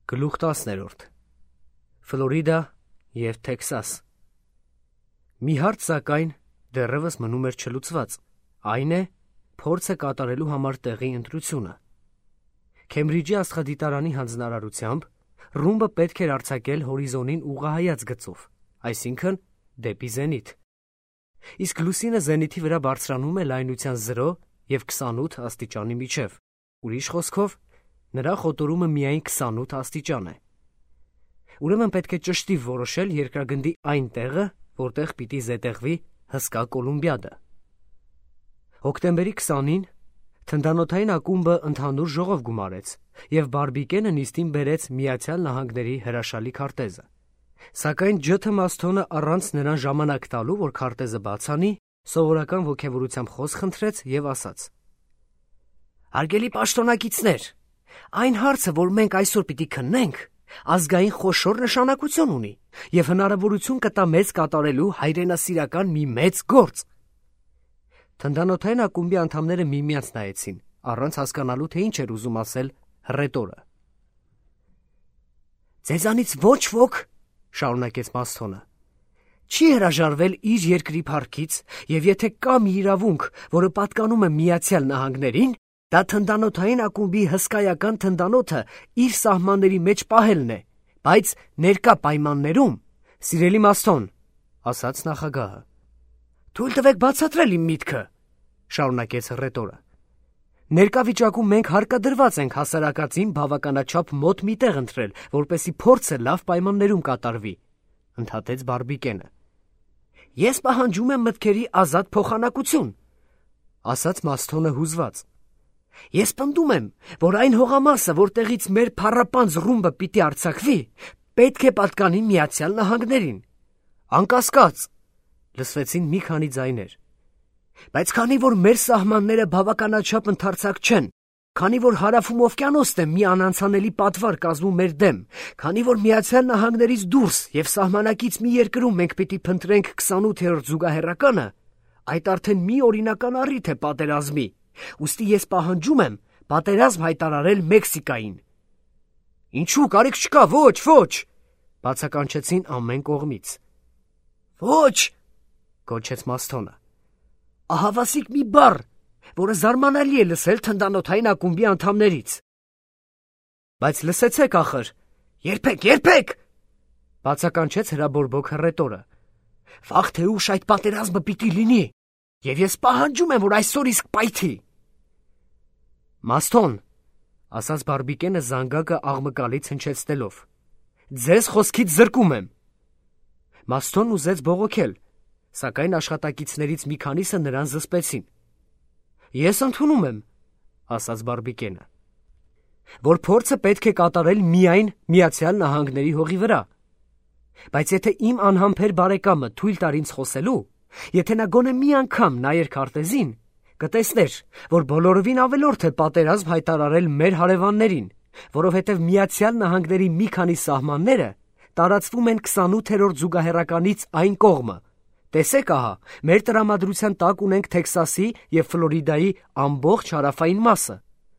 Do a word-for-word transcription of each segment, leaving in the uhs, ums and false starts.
Գլուխ տասներորդ Ֆլորիդա և Թեքսաս Մի հարց սակայն դեռևս մնում էր չլուծված, այն է փորձը կատարելու համար տեղի ընտրությունը։ Քեմբրիջի աստղադիտարանի հանձնարարությամբ ռումբը պետք էր արձակել հորիզոնին ուղղահայաց գծով, այսինքն դեպի զենիթ։ Իսկ լուսինը զենիթի վրա բարձրանում է լայնության զրո և քսանութ աստիճանի միջև, ուրիշ խոսքով, նրա խոտորումը միայն քսանութ աստիճան է։ Ուրեմն պետք է ճշտիվ որոշել երկրագնդի այն տեղը, որտեղ պիտի զետեղվի հսկա Կոլումբիադը։ Հոկտեմբերի քսանին թնդանոթային ակումբը ընդհանուր ժողով գումարեց և Բարբիկենը նիստին բերեց Միացյալ Նահանգների հրաշալի քարտեզը։ Սակայն Ջ. Մասթոնը առանց նրան ժամանակ տալու, որ քարտեզը բաց անի, սովորական ոգևորությամբ խոսք խնդրեց և ասաց. «Հարգելի պաշտոնակիցներ, այն հարցը, որ մենք այսօր պիտի քննենք, ազգային խոշոր նշանակություն ունի և հնարավորություն կտա մեզ կատարելու հայրենասիրական մի մեծ գործ»։ Թնդանոթային ակումբի անդամները միմյանց նայեցին, առանց հասկանալու, թե ինչ էր ուզում ասել հռետորը։ «Ձեզանից ոչ ոք, շարունակեց Մասթոնը, չի հրաժարվել իր երկրի փառքից, և եթե կա մի իրավունք, որը պատկանում է Միացյալ Նահանգներին, դա թնդանոթային ակումբի հսկայական թնդանոթը իր սահմանների մեջ պահելն է, բայց ներկա պայմաններում, սիրելի Մասթոն, ասաց նախագահը։ Թույլ տվեք բացատրել իմ միտքը, շարունակեց հռետորը։ Ներկա վիճակում մենք հարկադրված ենք հասարակածին բավականաչափ մոտ մի տեղ ընտրել, որպեսզի փորձը լավ պայմաններում կատարվի, ընդհատեց Բարբիկենը։ Ես պահանջում եմ մտքերի ազատ փոխանակություն, ասաց Մասթոնը հուզված։ Ես պնդում եմ, որ այն հողամասը, որտեղից մեր փառապանծ ռումբը պիտի արձակվի, պետք է պատկանի Միացյալ Նահանգներին։ Անկասկած, լսվեցին մի քանի ձայներ։ Բայց քանի որ մեր սահմանները բավականաչափ ընդարձակ չեն, քանի որ հարավում օվկիանոսն է մի անանցանելի պատվար կազմում մեր դեմ, քանի որ Միացյալ Նահանգներից դուրս և սահմանակից մի երկրում մենք պիտի փնտրենք քսանութերորդ զուգահեռականը, այդ արդեն մի օրինական առիթ է պատերազմի, ուստի ես պահանջում եմ պատերազմ հայտարարել Մեքսիկային։ Ինչու կարիք չկա, ոչ, ոչ, բացականչեցին ամեն կողմից։ Ոչ, գոչեց Մասթոնը։ Ահավասիկ մի բառ, որը զարմանալի է լսել թնդանոթային ակումբի անդամներից։ Բայց լսեցեք ախր, երբեք, երբեք, բացականչեց հրաբորբոք հռետորը։ Վաղ թե ուշ այդ պատերազմը պիտի լինի, և ես պահանջում եմ, որ այսօր իսկ պայթի։ Մասթոն, ասաց Բարբիկենը զանգակը աղմկալից հնչեցնելով, ձեզ խոսքից զրկում եմ։ Մասթոնն ուզեց բողոքել, սակայն աշխատակիցներից մի քանիսը նրան զսպեցին։ Ես ընդունում եմ, ասաց Բարբիկենը, որ փորձը պետք է կատարել միայն Միացյալ Նահանգների հողի վրա։ Բայց եթե իմ անհամբեր բարեկամը թույլ տար ինձ խոսելու, եթե նա գոնե մի անգամ նայեր քարտեզին, կտեսներ, որ բոլորովին ավելորդ է պատերազմ հայտարարել մեր հարևաններին, որովհետև Միացյալ Նահանգների մի քանի սահմանները տարածվում են քսանութերորդ զուգահեռականից այն կողմը։ Տեսեք ահա, մեր տրամադրության տակ ունենք Թեքսասի և Ֆլորիդայի ամբողջ հարավային մասը։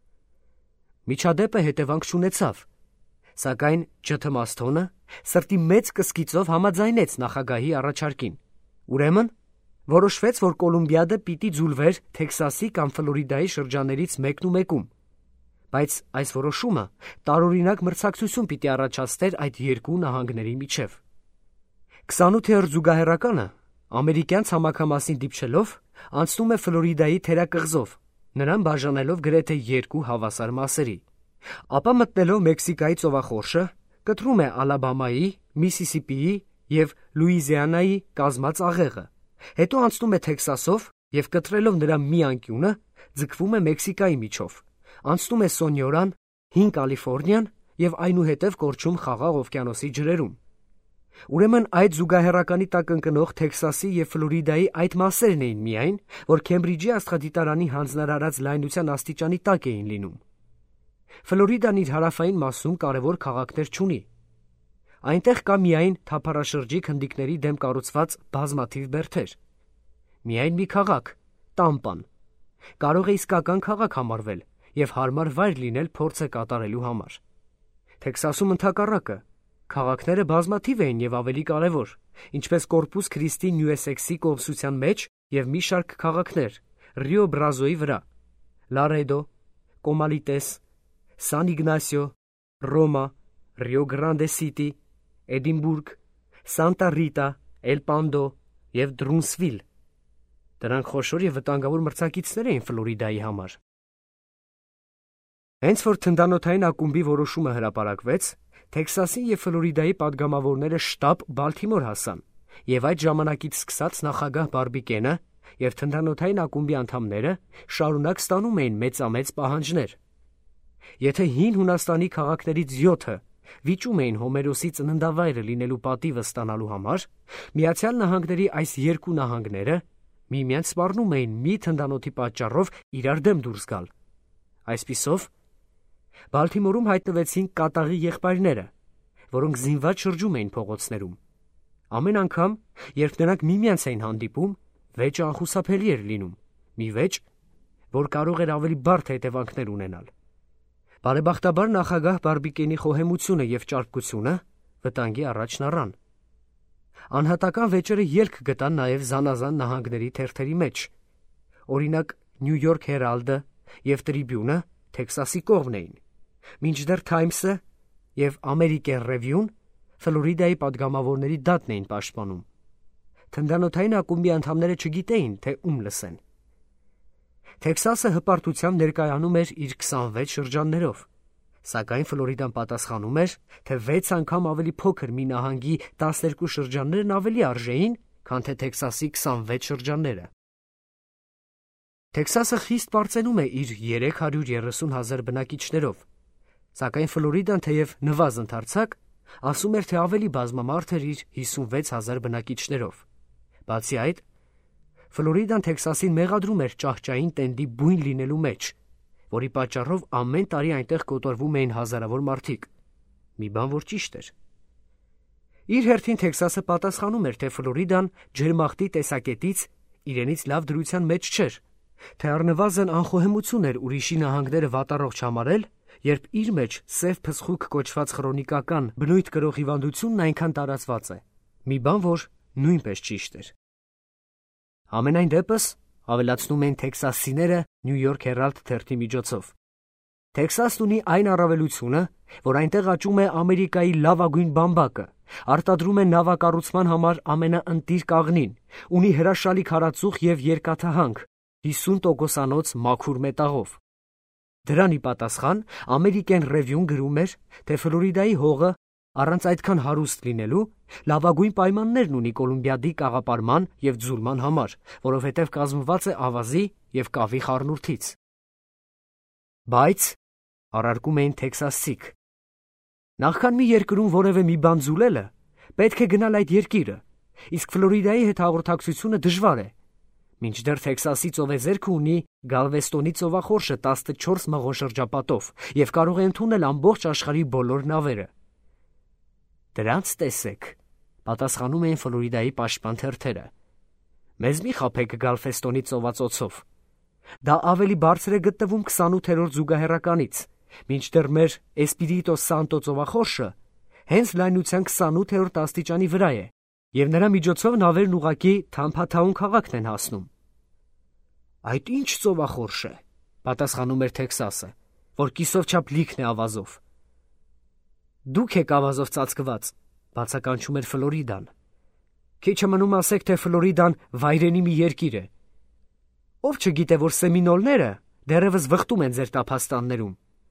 Միջադեպը հետևանք չունեցավ, սակայն Ջ. Մասթոնը սրտի մեծ կսկիծով համաձայնեց նախագահի առաջարկին։ Ուրեմն, որոշվեց, որ Կոլումբիադը պիտի ձուլվեր Թեքսասի կամ Ֆլորիդայի շրջաններից մեկն ու մեկում, բայց այս որոշումը տարօրինակ մրցակցություն պիտի առաջացներ այդ երկու նահանգների միջև։ քսանութերորդ զուգահեռականը ամերիկյան ցամաքամասին դիպչելով անցնում է Ֆլորիդայի թերակղզով, նրան բաժանելով գրեթե երկու հավասար մասերի, ապա մտնելով Մեքսիկայի ծովախորշը, կտրում է Ալաբամայի, Միսիսիպիի և Լուիզիանայի կազմած աղեղը, հետո անցնում է Թեքսասով և կտրելով նրա մի անկյունը, ձգվում է Մեքսիկայի միջով, անցնում է Սոնյորան, Հին Կալիֆոռնիան և այնուհետև կորչում Խաղաղ օվկիանոսի ջրերում։ Ուրեմն այդ զուգահեռականի տակ ընկնող Թեքսասի և Ֆլորիդայի այդ մասերն էին միայն, որ Քեմբրիջի աստղադիտարանի հանձնարարած լայնության աստիճանի տակ էին լինում։ Ֆլորիդան իր հարավային մասում կարևոր քաղաքներ չունի։ Այնտեղ կա միայն թափառաշրջիկ հնդիկների դեմ կառուցված բազմաթիվ բերդեր։ Միայն մի քաղաք՝ Տամպան, կարող է իսկական քաղաք համարվել և հարմար վայր լինել փորձը կատարելու համար։ Թեքսասում ընդհակառակը քաղաքները բազմաթիվ էին եւ ավելի կարեւոր, ինչպես Կորպուս Քրիստի Նյուեսեքսի կոմսության մեջ եւ մի շարք քաղաքներ Ռիո Բրազոյի վրա, Լարեդո, Կոմալիտես, Սան Իգնասիո, Ռոմա, Ռիո Գրանդե Սիտի, Էդինբուրգ, Սանտա Ռիտա, Էլ Պանդո եւ Դրունսվիլ։ Դրանք խոշոր եւ վտանգավոր մրցակիցներ էին Ֆլորիդայի համար։ Հենց որ թնդանոթային ակումբի որոշումը հրապարակվեց, Թեքսասի եւ Ֆլորիդայի падգամավորները շտապ Բալթիմոր հասան, եւ այդ ժամանակից սկսած նախագահ Բարբիկենը եւ թնդանոթային ակումբի անդամները շարունակ ստանում էին մեծամեծ պահանջներ։ Եթե հին Հունաստանի քաղաքներից յոթը վիճում էին Հոմերոսի ծննդավայրը լինելու պատիվը ստանալու համար, Միացյալ Նահանգների այս երկու նահանգները միմյանց սպառնում էին մի թնդանոթի պատճառով իրար դեմ դուրս գալ։ Այսպիսով, Բալթիմորում հայտնվեցին կատաղի եղբայրները, որոնք զինված շրջում էին փողոցներում։ Ամեն անգամ, երբ նրանք միմյանց էին հանդիպում, վեճը անխուսափելի էր լինում, մի վեճ, որ կարող էր ավելի բարդ հետևանքներ ունենալ։ Բարեբախտաբար նախագահ Բարբիկենի խոհեմությունը եւ ճարպկությունը վտանգի առաջն առան։ Անհատական վեճերը ելք գտան նաեւ զանազան նահանգների թերթերի մեջ։ Օրինակ Նյու Յորք Հերալդը եւ Տրիբյունը Թեքսասի կողմն էին, մինչդեռ Թայմսը եւ Ամերիկեն Ռևյուն Ֆլորիդայի падգամավորների դատն էին պաշտպանում։ Թնդանոթային ակումբի անդամները չգիտեին, թե ում լսեն։ Թեքսասը հպարտությամբ ներկայանում էր իր քսանվեց շրջաններով, սակայն Ֆլորիդան պատասխանում էր, թե վեց անգամ ավելի փոքր մի նահանգի տասներկու շրջաններն ավելի արժեին, քան թե Թեքսասի քսանվեց շրջանները։ Թեքսասը խիստ բարձրանում է իր երեք հարյուր երեսուն հազար բնակիչներով, սակայն Ֆլորիդան թեև նվազ ընդարձակ, ասում էր, թե ավելի բազմամարդ էր իր հիսունվեց հազար բնակիչներով։ Բացի այդ, Ֆլորիդան Թեքսասին մեղադրում էր ճահճային տենդի բույն լինելու մեջ, որի պատճառով ամեն տարի այնտեղ կոտորվում էին հազարավոր մարդիկ։ Մի բան, որ ճիշտ էր։ Իր հերթին Թեքսասը պատասխանում էր, թե Ֆլորիդան ջերմախտի տեսակետից իրենից լավ դրության մեջ չէր, թե առնվազն անխոհեմություն էր ուրիշի նահանգները վատառողջ համարել, երբ իր մեջ սև փսխուկ կոչված քրոնիկական բնույթ կրող հիվանդությունն այնքան տարածված է։ Մի բան, որ նույնպես ճիշտ էր։ Ամենայն դեպս, ավելացնում են թեքսասիները Նյու Յորք Հերալդ թերթի միջոցով։ Թեքսասն ունի այն առավելությունը, որ այնտեղ աճում է Ամերիկայի լավագույն բամբակը, արտադրում է նավակառուցման համար ամենաընտիր կաղնին, ունի հրաշալի քարածուխ եւ երկաթահանք, հիսուն տոկոսանոց մաքուր մետաղով։ Դրան ի պատասխան Ամերիկեն Ռևյուն գրում էր, թե Ֆլորիդայի հողը առանց այդքան հարուստ լինելու լավագույն պայմաններն ունի Կոլումբիադի կաղապարման եւ ձուլման համար, որովհետեւ կազմված է ավազի եւ կավի խառնուրդից։ Բայց առարկում էին թեքսասցիք, նախքան մի երկրում որևէ մի բան ձուլելը, պետք է գնալ այդ երկիրը, իսկ Ֆլորիդայի հետ հաղորդակցությունը դժվար է։ Մինչդեռ Թեքսասի ծովեզերքը ունի Գալվեստոնի ծովախորշը տասնչորս մղոն շրջապատով եւ կարող է ընդունել ամբողջ աշխարհի բոլոր նավերը։ Դրանց տեսեք, պատասխանում էին Ֆլորիդայի պաշտպան թերթերը։ Մեզ մի խաբեք Գալվեստոնի ծովածոցով։ Դա ավելի բարձր է գտնվում քսանութերորդ զուգահեռականից, մինչդեռ մեր Էսպիրիտո Սանտո ծովախորշը հենց լայնության քսանութերորդ աստիճանի վրա է, եւ նրա միջոցով նավերն ուղղակի Թամփաթաուն քաղաքն են հասնում։ Այդ ինչ ծովախորշ է, պատասխանում էր Թեքսասը, որ կիսով չափ լիքն է ավազով։ Դուք եք ավազով ծածկված, բացականչում էր Ֆլորիդան։ Քիչ է մնում ասեք, թե Ֆլորիդան վայրենի մի երկիր է։ Ով չգիտե, որ սեմինոլները դեռևս վխտում են ձեր տափաստաններում։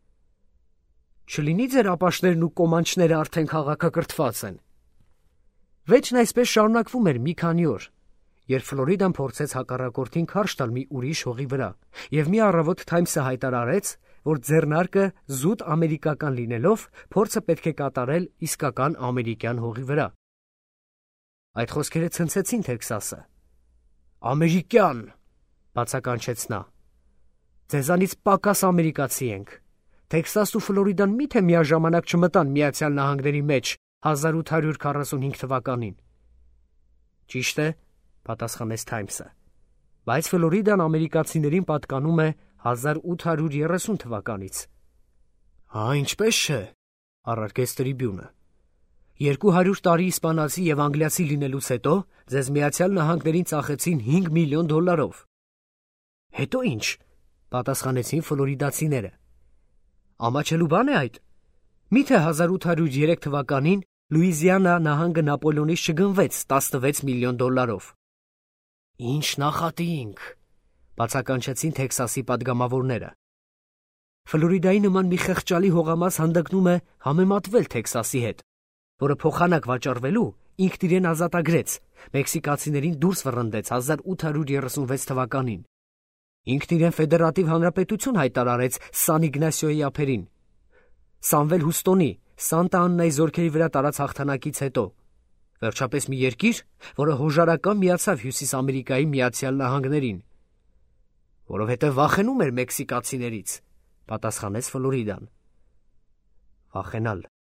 Չլինի ձեր ապաշներն ու կոմանչները արդեն քաղաքակրթված են։ Վեճն այսպես շարունակվում էր մի քանի օր, երբ Ֆլորիդան փորձեց հակառակորդին քարշ տալ մի ուրիշ հողի վրա, եւ մի առավոտ Թայմսը հայտարարեց, որ ձեռնարկը զուտ ամերիկական լինելով փորձը պետք է կատարել իսկական ամերիկյան հողի վրա։ Այդ խոսքերը ցնցեցին Թեքսասը։ Ամերիկյան, բացականչեց նա։ Ձեզանից պակաս ամերիկացի ենք։ Թեքսասն ու Ֆլորիդան միթե միաժամանակ չմտան Միացյալ Նահանգների մեջ հազար ութ հարյուր քառասունհինգ թվականին։ Ճիշտ է, պատասխանեց Թայմսը, բայց Ֆլորիդան ամերիկացիներին պատկանում է հազար ութ հարյուր երեսուն թվականից։ Հա, ինչպես չէ, Առարկեց տրիբյունը։ Երկու հարյուր տարի իսպանացի եւ անգլիացի լինելուց հետո ձեզ Միացյալ Նահանգներին ծախեցին հինգ միլիոն դոլարով։ Հետո ինչ, պատասխանեցին ֆլորիդացիները։ Ամաչելու բան է այդ։ Միթե հազար ութ հարյուր երեք թվականին Լուիզիանա նահանգը Նապոլեոնից չգնվեց տասնվեց միլիոն դոլարով։ Ինչ նախատինք, բացականչեցին Թեքսասի падգամավորները։ Ֆլորիդայի նման մի խեղճալի հողամաս հանդգնում է համեմատվել Թեքսասի հետ, որը փոխանակ վաճառվելու ինքն իրեն ազատագրեց, մեքսիկացիներին դուրս վռնդեց հազար ութ հարյուր երեսունվեց թվականին։ Ինքն իրեն ֆեդերատիվ հանրապետություն հայտարարեց Սան Իգնասիոյի ափերին։ Սամվել Հուստոնի, Սանտա Աննայի զորքերի վրա տարած հաղթանակից հետո։ Վերջապես մի երկիր, որը հոժարական միացավ Հյուսիս Ամերիկայի Միացյալ Նահանգներին։ Որովհետև վախենում էր մեքսիկացիներից, պատասխանեց Ֆլորիդան։ Վախենալ։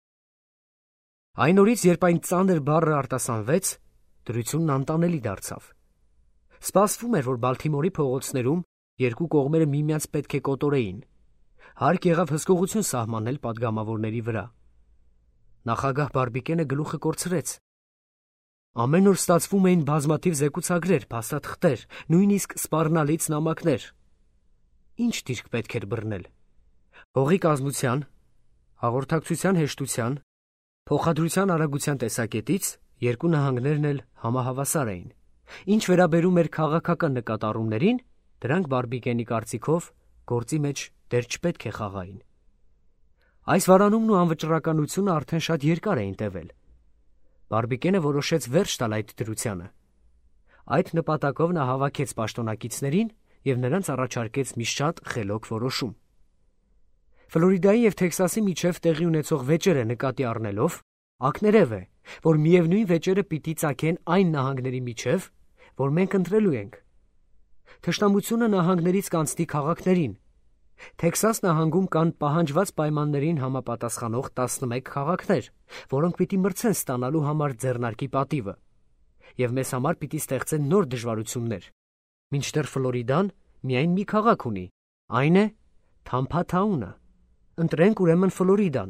Այն օրից, երբ այն ծանր բառը արտասանվեց, դրությունն անտանելի դարձավ։ Սպասվում էր, որ Բալթիմորի փողոցներում երկու կողմերը միմյանց պետք է կոտորեին։ Հարկ եղավ հսկողություն սահմանել падգամավորների վրա։ Նախագահ Բարբիկենը գլուխը կորցրեց։ Ամեն օր ստացվում էին բազմաթիվ զեկուցագրեր, փաստաթղթեր, նույնիսկ սպառնալից նամակներ։ Ինչ դիրք պետք էր բռնել։ Հողի կազմության, հաղորդակցության հեշտության, փոխադրության արագության տեսակետից երկու նահանգներն էլ համահավասար էին։ Ինչ վերաբերում էր քաղաքական նկատառումներին, դրանք Բարբիկենի կարծիքով գործի մեջ դեր չպետք է խաղային։ Այս վարանումն ու անվճռականությունը արդեն շատ երկար էին տևել։ Բարբիկենը որոշեց վերջ տալ այդ դրությանը։ Այդ նպատակով նա հավաքեց պաշտոնակիցներին եւ նրանց առաջարկեց մի շատ խելոք որոշում։ Ֆլորիդայի եւ Թեքսասի միջև տեղի ունեցող վեճերը նկատի առնելով, ակներև է, որ միևնույն վեճերը պիտի ծագեն այն նահանգների միջև, որ մենք ընտրելու ենք։ Թշնամությունը նահանգներից կանցնի քաղաքներին։ Թեքսաս նահանգում կան պահանջված պայմաններին համապատասխանող տասնմեկ քաղաքներ, որոնք պիտի մրցեն ստանալու համար ձեռնարկի պատիվը, եւ մեզ համար պիտի ստեղծեն նոր դժվարություններ։ Մինչդեռ Ֆլորիդան միայն մի քաղաք ունի, այն է Թամփա Թաունը։ Ընտրենք ուրեմն Ֆլորիդան։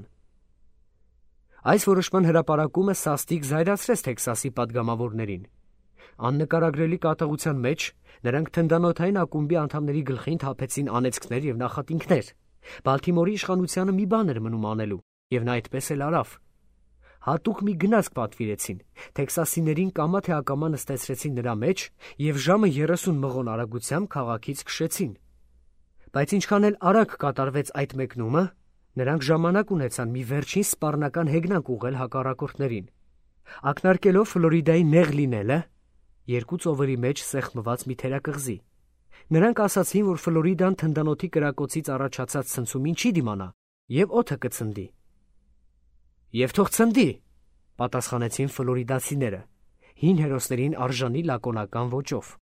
Այս որոշման հրապարակումը սաստիկ զայրացրեց Թեքսասի падգամավորներին։ Աննկարագրելի կատաղության մեջ նրանք թնդանոթային ակումբի անդամների գլխին թափեցին անեծքներ եւ նախատինքներ։ Բալթիմորի իշխանությանը մի բան էր մնում անելու, եւ նա այդպես էլ արավ։ Հատուկ մի գնացք պատվիրեցին, թեքսասիներին կամա թե ակամա նստեցրեցին նրա մեջ եւ ժամը երեսուն մղոն արագությամբ քաղաքից քշեցին։ Բայց ինչքան էլ արագ կատարվեց այդ մեկնումը, նրանք ժամանակ ունեցան մի վերջին սպառնական հեգնանք ուղղել հակառակորդներին։ Ակնարկելով Ֆլորիդայի նեղ լինելը, երկու ծովերի մեջ սեղմված մի թերակղզի։ Նրանք ասացին, որ Ֆլորիդան թնդանոթի կրակոցից առաջացած ցնցումին չի դիմանա եւ օդը կցնդի։ Եվ թող ցնդի, պատասխանեցին ֆլորիդացիները, հին հերոսներին արժանի լակոնական ոճով։